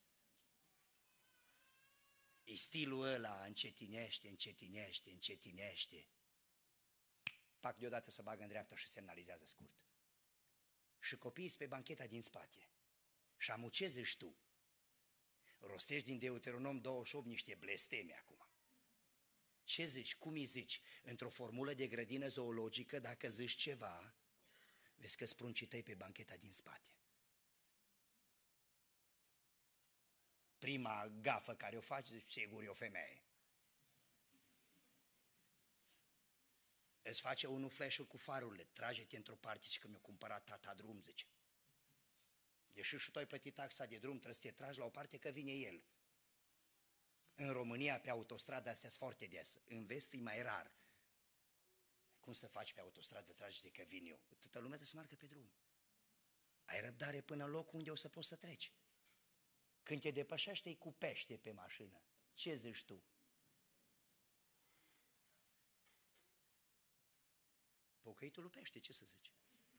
E stilul ăla, încetinește, încetinește, încetinește. Pac, deodată se bagă în dreapta și semnalizează scurt. Și copiii sunt pe bancheta din spate. Și amu, ce zici tu? Rostești din Deuteronom douăzeci și opt niște blesteme acum. Ce zici? Cum îi zici? Într-o formulă de grădină zoologică, dacă zici ceva, vezi că spruncii tăi pe bancheta din spate. Prima gafă care o faci, sigur e o femeie. Îți face unul flash-ul cu farurile, trage-te într-o parte și că mi-a cumpărat tata drum, zice. Deși și tu ai plătit taxa de drum, trebuie să te tragi la o parte că vine el. În România, pe autostradă, astea sunt foarte des. În vest e mai rar. Cum să faci pe autostradă, tragi-te că vin eu? Toată lumea trebuie să meargă pe drum. Ai răbdare până în locul unde o să poți să treci. Când te depășește, îi cupește pe mașină. Ce zici tu? Pocăitul lupește, ce să zici?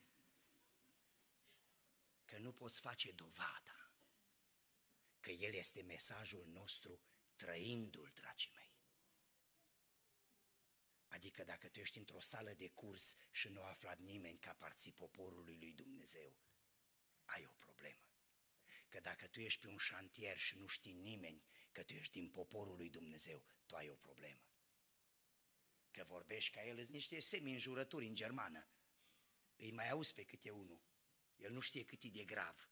Că nu poți face dovada că El este mesajul nostru trăindu-l, dragii mei. Adică dacă tu ești într-o sală de curs și nu a aflat nimeni că aparții poporului lui Dumnezeu, ai o problemă. Că dacă tu ești pe un șantier și nu știi nimeni că tu ești din poporul lui Dumnezeu, tu ai o problemă. Că vorbești ca el, îți niște semi-înjurături în germană. Îi mai auzi pe câte unul. El nu știe cât e de grav.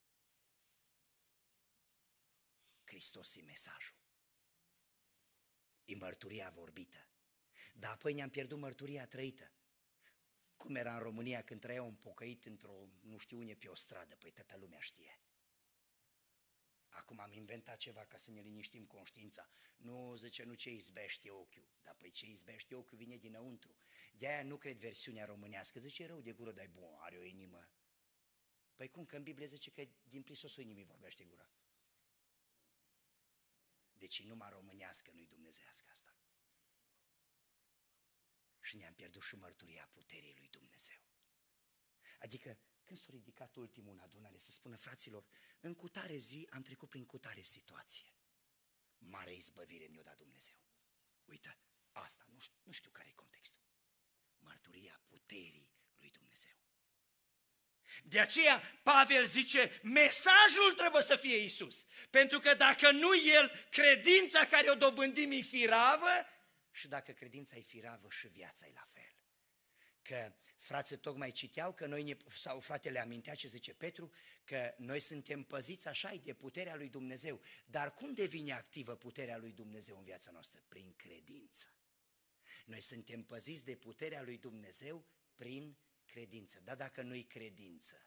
Hristos e mesajul. E mărturia vorbită. Dar apoi ne-am pierdut mărturia trăită. Cum era în România când trăia un pocăit într-o, nu știu unde, pe o stradă? Păi toată lumea știe. Acum am inventat ceva ca să ne liniștim conștiința. Nu, zice, nu ce izbește ochiul. Dar păi ce izbește ochiul vine dinăuntru. De-aia nu cred versiunea românească. Zice, rău de gură, dar bun, are o inimă. Păi cum, că în Biblie zice că din prisosul inimii vorbește gura. Deci numai românească, nu-i dumnezeiască asta. Și ne-am pierdut și mărturia puterii lui Dumnezeu. Adică când s-a ridicat ultimul în adunare să spună, fraților, în cutare zi am trecut prin cutare situație. Mare izbăvire mi-o dat Dumnezeu. Uită, asta, nu știu, nu știu care e contextul. Mărturia puterii lui Dumnezeu. De aceea Pavel zice, mesajul trebuie să fie Iisus. Pentru că dacă nu El, credința care o dobândim e firavă și dacă credința e firavă și viața e la fel. Că frații tocmai citeau, că noi ne, sau fratele amintea ce zice Petru, că noi suntem păziți așa de puterea lui Dumnezeu. Dar cum devine activă puterea lui Dumnezeu în viața noastră? Prin credință. Noi suntem păziți de puterea lui Dumnezeu prin credință. Dar dacă nu-i credință?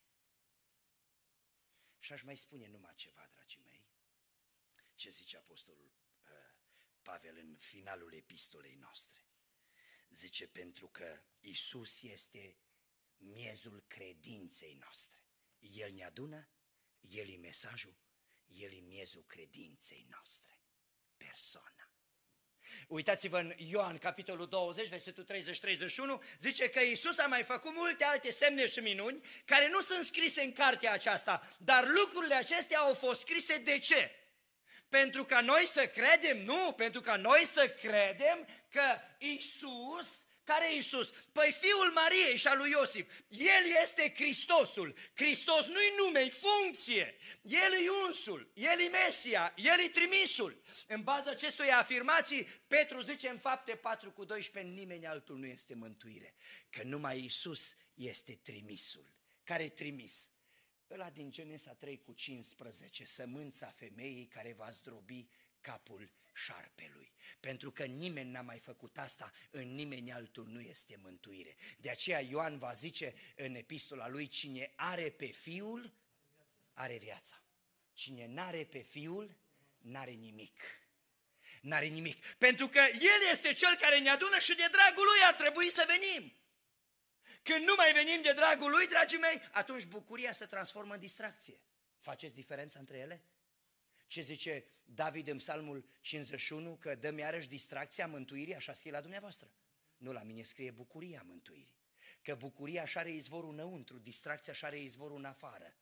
Și aș mai spune numai ceva, dragii mei, ce zice apostolul uh, Pavel în finalul epistolei noastre. Zice, pentru că Iisus este miezul credinței noastre. El ne adună, El e mesajul, El e miezul credinței noastre. Persoana. Uitați-vă în Ioan, capitolul douăzeci, versetul treizeci treizeci și unu, zice că Iisus a mai făcut multe alte semne și minuni care nu sunt scrise în cartea aceasta, dar lucrurile acestea au fost scrise de ce? Pentru ca noi să credem, nu, pentru ca noi să credem că Iisus, care e Iisus? Păi Fiul Mariei și al lui Iosif, El este Hristosul. Hristos nu-i nume, e funcție. El e unsul, El e Mesia, El e trimisul. În baza acestui afirmații, Petru zice în Fapte patru cu doisprezece, nimeni altul nu este mântuire, că numai Iisus este trimisul. Care e trimis? Ăla din Genesa trei cu cincisprezece, sămânța femeii care va zdrobi capul șarpelui. Pentru că nimeni n-a mai făcut asta, în nimeni altul nu este mântuire. De aceea Ioan va zice în epistola lui, cine are pe Fiul, are viața. Cine n-are pe Fiul, n-are nimic. N-are nimic. Pentru că El este Cel care ne adună și de dragul Lui ar trebui să venim. Când nu mai venim de dragul Lui, dragii mei, atunci bucuria se transformă în distracție. Faceți diferența între ele? Ce zice David în Psalmul cincizeci și unu? Că dăm iarăși distracția mântuirii, așa scrie la dumneavoastră. Nu, la mine scrie bucuria mântuirii. Că bucuria așa are izvorul înăuntru, distracția așa are izvorul în afară.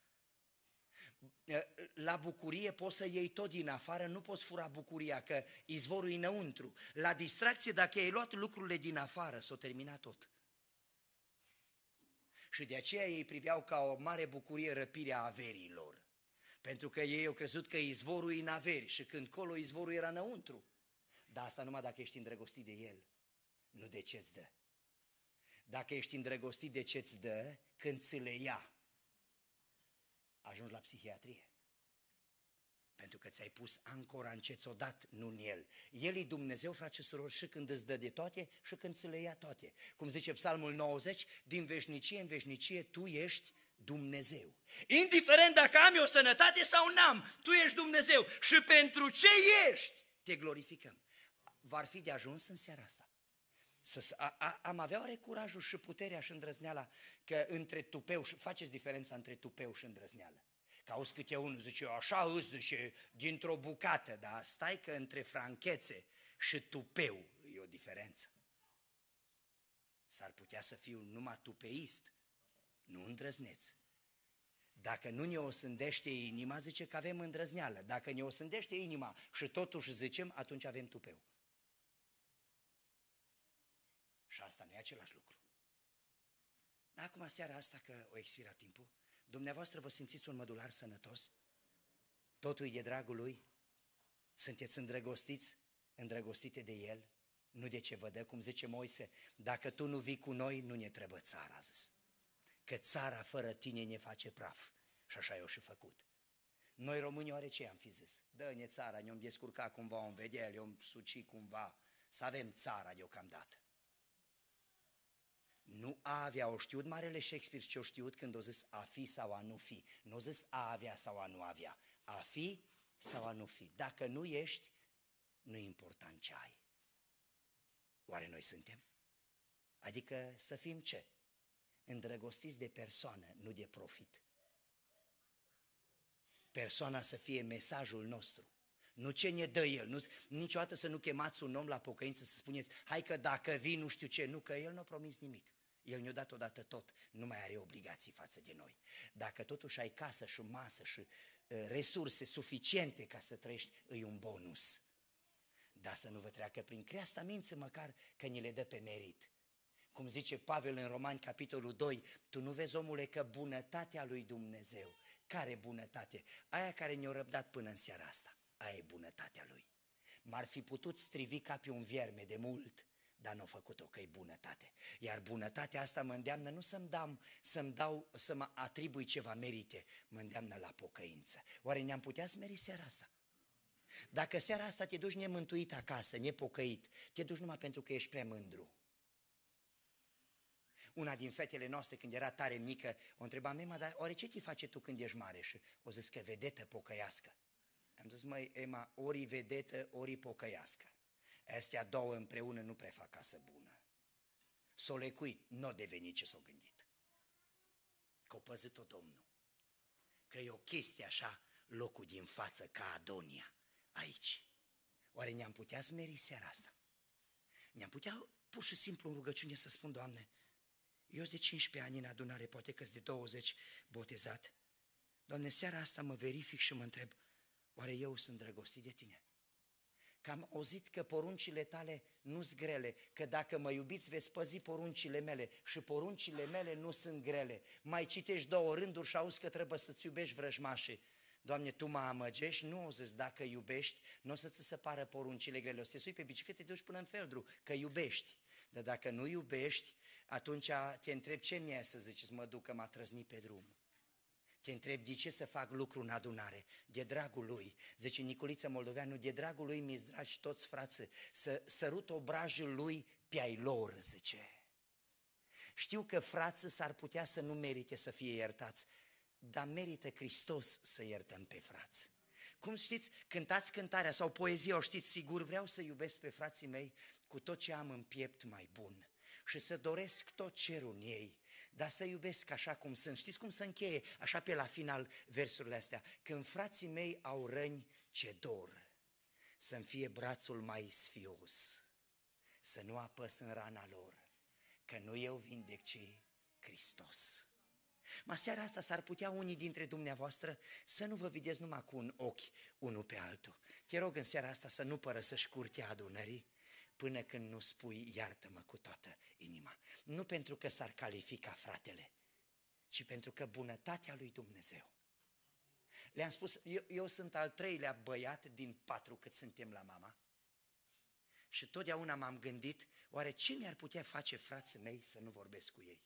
La bucurie poți să iei tot din afară, nu poți fura bucuria, că izvorul e înăuntru. La distracție, dacă ai luat lucrurile din afară, s-o terminat tot. Și de aceea ei priveau ca o mare bucurie răpirea averilor. Pentru că ei au crezut că izvorul e în averi și când colo izvorul era înăuntru. Dar asta numai dacă ești îndrăgostit de El, nu de ce-ți dă. Dacă ești îndrăgostit de ce-ți dă, când ți le ia, ajungi la psihiatrie. Pentru că ți-ai pus ancora în ce ți-o dat, nu în El. El e Dumnezeu, frate și surori, și când îți dă de toate și când ți le ia toate. Cum zice Psalmul nouăzeci, din veșnicie în veșnicie Tu ești Dumnezeu. Indiferent dacă am eu sănătate sau n-am, Tu ești Dumnezeu și pentru ce ești, Te glorificăm. V-ar fi de ajuns în seara asta să a, a, am avea oare curajul și puterea și îndrăzneala că între tupeu, și faceți diferența între tupeu și îndrăzneală. Că auzi câte unul zice, așa îți zice, dintr-o bucată, dar stai că între franchețe și tupeu e o diferență. S-ar putea să fiu numai tupeist, nu îndrăzneț. Dacă nu ne osândește inima, zice că avem îndrăzneală. Dacă ne osândește inima și totuși zicem, atunci avem tupeu. Și asta nu e același lucru. Acum, seara asta, că o expirat timpul, dumneavoastră vă simțiți un mădular sănătos? Totul e de dragul Lui? Sunteți îndrăgostiți, îndrăgostite de El? Nu de ce vă dă, cum zice Moise, dacă tu nu vii cu noi, nu ne trebuie țara, a zis. Că țara fără tine ne face praf. Și așa i-o și făcut. Noi românii oare ce am fi zis? Dă-ne țara, ne-om descurca cumva un vedel, ne-om suci cumva, să avem țara deocamdată. Nu a avea, o știut marele Shakespeare ce o știut când o zis a fi sau a nu fi. Nu o zis a avea sau a nu avea. A fi sau a nu fi. Dacă nu ești, nu e important ce ai. Oare noi suntem? Adică să fim ce? Îndrăgostiți de persoană, nu de profit. Persoana să fie mesajul nostru. Nu ce ne dă El. Nu, niciodată să nu chemați un om la pocăință să spuneți, hai că dacă vii nu știu ce, nu, că El nu a promis nimic. El ne-a dat odată tot, nu mai are obligații față de noi. Dacă totuși ai casă și masă și uh, resurse suficiente ca să trăiești, e un bonus. Dar să nu vă treacă prin creasta mință măcar că ni le dă pe merit. Cum zice Pavel în Romani, capitolul doi, tu nu vezi, omule, că bunătatea lui Dumnezeu, care bunătate? Aia care ne-a răbdat până în seara asta, aia e bunătatea lui. M-ar fi putut strivi ca pe un vierme de mult, dar n-a făcut-o, că e bunătate. Iar bunătatea asta mă îndeamnă nu să-mi dau, să-mi dau, să mă atribui ceva merite, mă îndeamnă la pocăință. Oare ne-am putea smeri seara asta? Dacă seara asta te duci nemântuit acasă, nepocăit, te duci numai pentru că ești prea mândru. Una din fetele noastre, când era tare mică, o întreba, mema, dar oare ce te face tu când ești mare? Și o zis că vedetă pocăiască. Am zis, măi, Ema, ori vedetă, ori pocăiască. Astea două împreună nu prea fac casă bună. S-o lecuit, n-o devenit ce s-o gândit. Că o păzit-o Domnul. Că e o chestie așa, locul din față ca Adonia, aici. Oare ne-am putea smeri seara asta? Ne-am putea pur și simplu în rugăciune să spun, Doamne, eu sunt de cincisprezece ani în adunare, poate că sunt de douăzeci botezat. Doamne, seara asta mă verific și mă întreb, oare eu sunt drăgostit de Tine? Că am auzit că poruncile Tale nu-s grele, că dacă mă iubiți veți păzi poruncile mele și poruncile mele nu sunt grele. Mai citești două rânduri și auzi că trebuie să-ți iubești vrăjmașii. Doamne, Tu mă amăgești? Nu o zis, dacă iubești, nu o să ți se pară poruncile grele, o să te sui pe bicicletă, te duci până în Feldru, că iubești. Dar dacă nu iubești, atunci te întreb ce mi-e să zici, mă duc că m-a trăznit pe drum. Te întreb de ce să fac lucru în adunare, de dragul lui. Zice Nicoliță Moldoveanu, de dragul lui mi-s dragi toți frații, să sărut obrajul lui pe ai lor, zice. Știu că frații s-ar putea să nu merite să fie iertați, dar merită Hristos să iertăm pe frați. Cum știți, cântați cântarea sau poezia, o știți sigur, vreau să iubesc pe frații mei cu tot ce am în piept mai bun și să doresc tot cerul în ei, dar să iubesc așa cum sunt. Știți cum se încheie așa pe la final versurile astea? Când frații mei au răni, ce dor să-mi fie brațul mai sfios, să nu apăs în rana lor, că nu eu vindec, ci Hristos. Mă, seara asta s-ar putea unii dintre dumneavoastră să nu vă vedeți numai cu un ochi unul pe altul. Te rog în seara asta să nu părăsești curtea adunării până când nu spui iartă-mă cu toată inima. Nu pentru că s-ar califica fratele, ci pentru că bunătatea lui Dumnezeu. Le-am spus, eu, eu sunt al treilea băiat din patru cât suntem la mama și totdeauna m-am gândit, oare ce mi-ar putea face frații mei să nu vorbesc cu ei?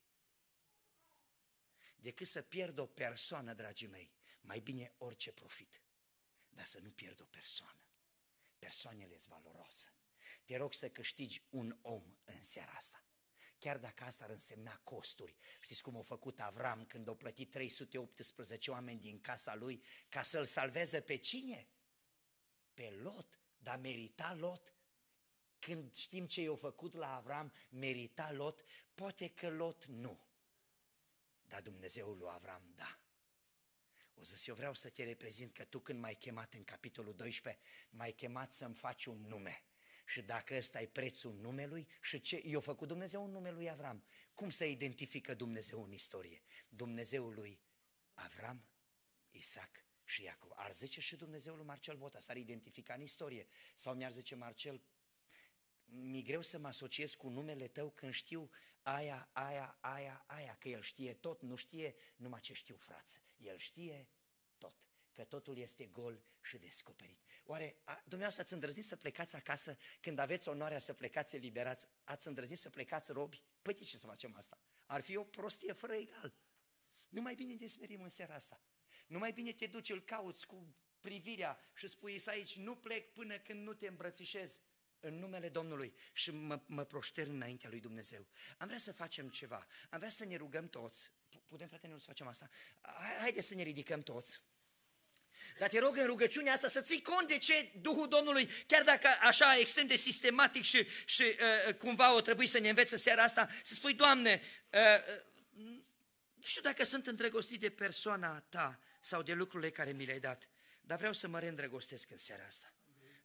Decât să pierd o persoană, dragii mei, mai bine orice profit, dar să nu pierd o persoană. Persoanele sunt valoroase. Te rog să câștigi un om în seara asta. Chiar dacă asta ar însemna costuri. Știți cum a făcut Avram când a plătit trei sute optsprezece oameni din casa lui ca să-l salveze pe cine? Pe Lot. Dar merita Lot? Când știm ce i-a făcut la Avram, merita Lot? Poate că Lot nu. Dar Dumnezeul lui Avram, da. O zis, eu vreau să te reprezint că tu când m-ai chemat în capitolul doisprezece, m-ai chemat să-mi faci un nume. Și dacă ăsta e prețul numelui, și ce i-a făcut Dumnezeu în numele lui Avram? Cum se identifică Dumnezeu în istorie? Dumnezeul lui Avram, Isaac și Iacov. Ar zice și Dumnezeul lui Marcel Bota, s-ar identifica în istorie. Sau mi-ar zice Marcel, mi-e greu să mă asociez cu numele tău când știu aia, aia, aia, aia, că el știe tot, nu știe numai ce știu, frață. El știe tot, că totul este gol și descoperit. Oare a, dumneavoastră ați îndrăznit să plecați acasă când aveți onoarea să plecați eliberați? Ați îndrăznit să plecați robi? Păi de ce să facem asta? Ar fi o prostie fără egal. Nu mai bine te smerim în seara asta. Nu mai bine te duci, îl cauți cu privirea și spui să aici, nu plec până când nu te îmbrățișez în numele Domnului și mă, mă proștern înaintea lui Dumnezeu. Am vrea să facem ceva, am vrea să ne rugăm toți. Putem, frate, nu să facem asta? Haideți să ne ridicăm toți. Dar te rog în rugăciunea asta să ții cont de ce Duhul Domnului, chiar dacă așa extrem de sistematic și, și uh, cumva o trebuie să ne învețe seara asta, să spui, Doamne, uh, nu știu dacă sunt îndrăgostit de persoana Ta sau de lucrurile care mi le-ai dat, dar vreau să mă reîndrăgostesc în seara asta.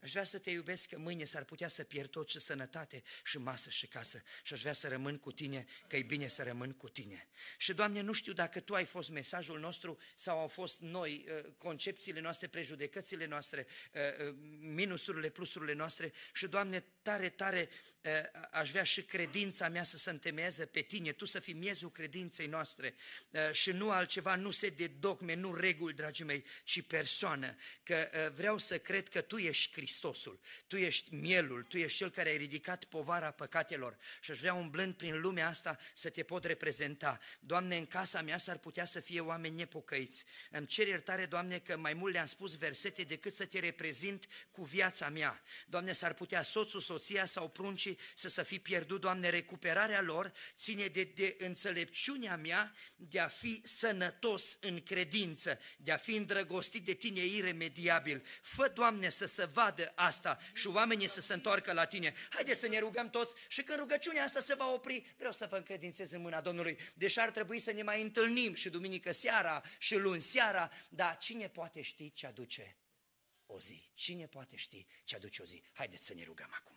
Aș vrea să te iubesc că mâine s-ar putea să pierd tot și sănătate și masă și casă și aș vrea să rămân cu tine, că e bine să rămân cu tine. Și, Doamne, nu știu dacă Tu ai fost mesajul nostru sau au fost noi, concepțiile noastre, prejudecățile noastre, minusurile, plusurile noastre și, Doamne, tare, tare aș vrea și credința mea să se întemeieze pe Tine, Tu să fii miezul credinței noastre și nu altceva, nu se de dogme, nu reguli, dragii mei, ci persoană, că vreau să cred că Tu ești Hristosul, Tu ești mielul, Tu ești Cel care ai ridicat povara păcatelor și aș vrea umblând prin lumea asta să Te pot reprezenta. Doamne, în casa mea s-ar putea să fie oameni nepocăiți. Îmi cer iertare, Doamne, că mai mult le-am spus versete decât să Te reprezint cu viața mea. Doamne, s-ar putea soțul, soția sau pruncii să să fi pierdut, Doamne, recuperarea lor ține de, de înțelepciunea mea de a fi sănătos în credință, de a fi îndrăgostit de Tine iremediabil. Fă, Doamne, să se vadă asta și oamenii să se întoarcă la Tine. Haideți să ne rugăm toți și când rugăciunea asta se va opri, vreau să vă încredințez în mâna Domnului, deși ar trebui să ne mai întâlnim și duminică seara și luni seara, dar cine poate ști ce aduce o zi? Cine poate ști ce aduce o zi? Haideți să ne rugăm acum.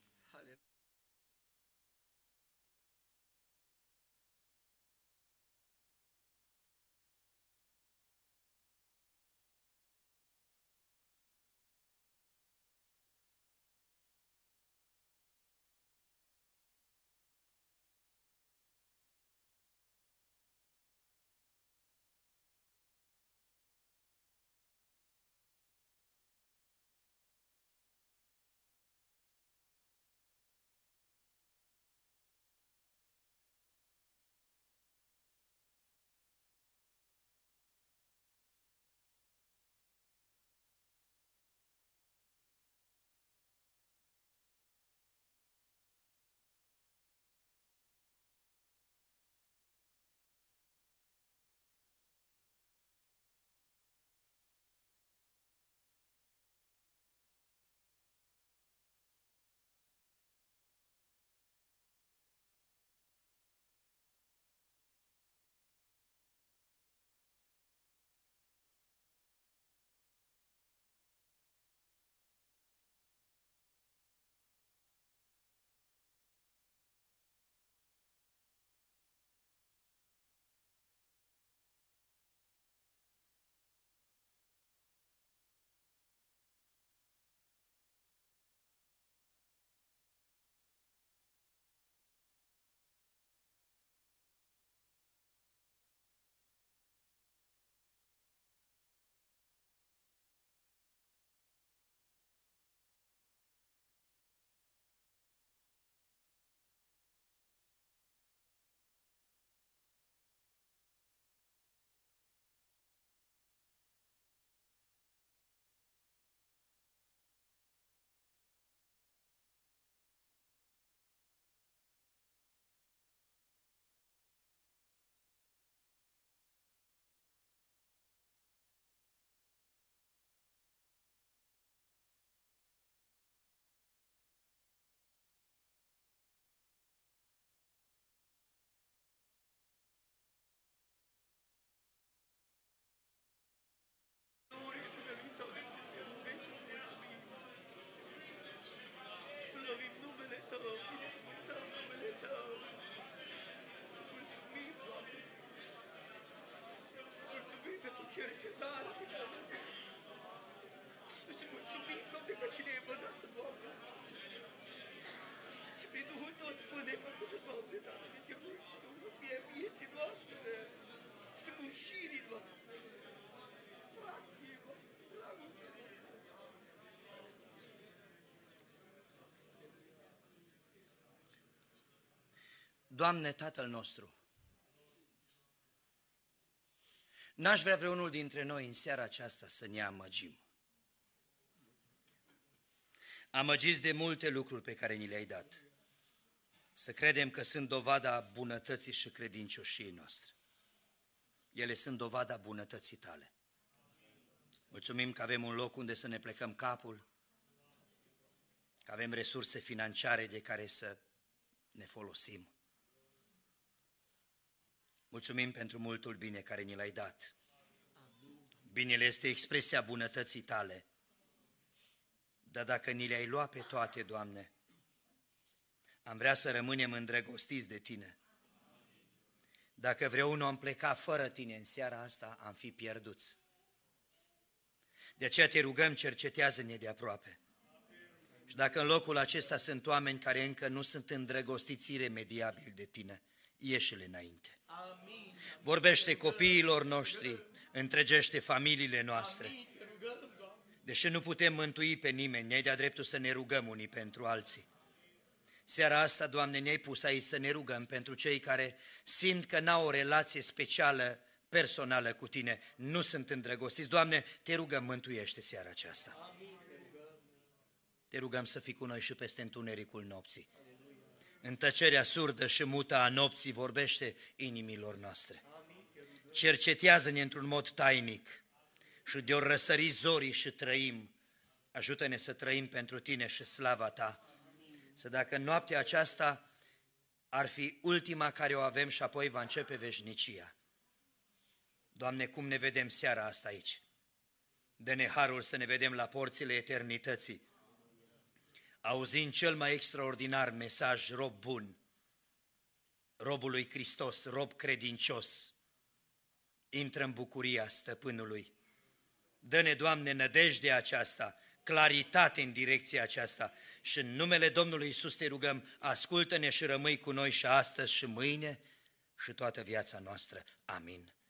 cercetare. Îți mulțumim, Doamne, că cine e băgat, Doamne. Și prin Duhul tot Sfânt ai făcut, Doamne, Doamne, de ce nu fie vieții noastre, strălușirii noastre, tracției noastre, dragostea noastră. Doamne, Tatăl nostru, n-aș vrea vreunul dintre noi în seara aceasta să ne amăgim. Amăgiți de multe lucruri pe care ni le-ai dat. Să credem că sunt dovada bunătății și credincioșiei noastre. Ele sunt dovada bunătății Tale. Mulțumim că avem un loc unde să ne plecăm capul, că avem resurse financiare de care să ne folosim. Mulțumim pentru multul bine care ni l-ai dat. Binele este expresia bunătății Tale. Dar dacă ni le-ai luat pe toate, Doamne, am vrea să rămânem îndrăgostiți de Tine. Dacă vreunul am plecat fără Tine în seara asta, am fi pierduți. De aceea te rugăm, cercetează-ne de aproape. Și dacă în locul acesta sunt oameni care încă nu sunt îndrăgostiți iremediabil de Tine, ieși-le înainte. Vorbește copiilor noștri, întregește familiile noastre. Deși nu putem mântui pe nimeni, ne-ai de-a dreptul să ne rugăm unii pentru alții. Seara asta, Doamne, ne-ai pus aici să ne rugăm pentru cei care simt că n-au o relație specială, personală cu Tine, nu sunt îndrăgostiți. Doamne, te rugăm, mântuiește seara aceasta. Te rugăm să fii cu noi și peste întunericul nopții. În tăcerea surdă și mută a nopții vorbește inimilor noastre. Cercetează-ne într-un mod tainic și de-o răsări zorii și trăim. Ajută-ne să trăim pentru Tine și slava Ta. Să dacă noaptea aceasta ar fi ultima care o avem și apoi va începe veșnicia. Doamne, cum ne vedem seara asta aici? Dă-ne harul să ne vedem la porțile eternității, auzind cel mai extraordinar mesaj, rob bun, robul lui Hristos, rob credincios, intră în bucuria stăpânului. Dă-ne, Doamne, nădejdea aceasta, claritate în direcția aceasta și în numele Domnului Iisus te rugăm, ascultă-ne și rămâi cu noi și astăzi și mâine și toată viața noastră. Amin.